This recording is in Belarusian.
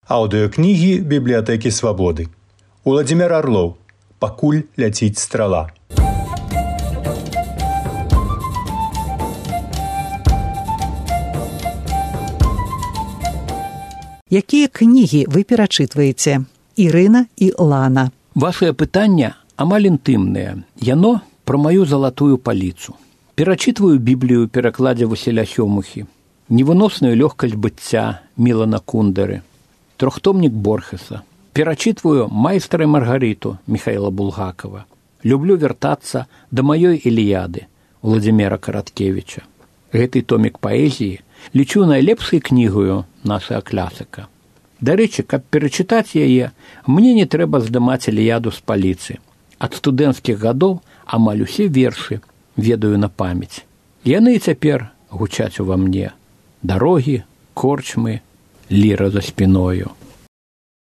Аўдыёкнігі бібліятэкі Свабоды. Уладзімир Арлоў. Пакуль ляціць страла. Якія кнігі вы перачытваеце? Ірына і Лана. Вашае пытанне амаль інтымнае. Яно пра маю залатую паліцу. Перачытваю Біблію ў перакладзе Васіля Сёмухі, невыносную лёгкасць быцця Мілана Кундэры, трохтомнік Борхеса. Перачытваю «Майстра і Маргариту» Михаила Булгакова. Люблю вяртацца да маёй Іліяды Владзіміра Караткевіча. Гэты томік паэзіі лічу найлепшай кнігаю нашага класіка. Дарэчы, каб перачытаць яе, мне не трэба здымаць Іліяду з паліцы. Ад студэнцкіх гадоў амаль усе вершы ведаю на памяць. Яны і цяпер гучаць ува мне. Дарогі, корчмы, ліра за спіною.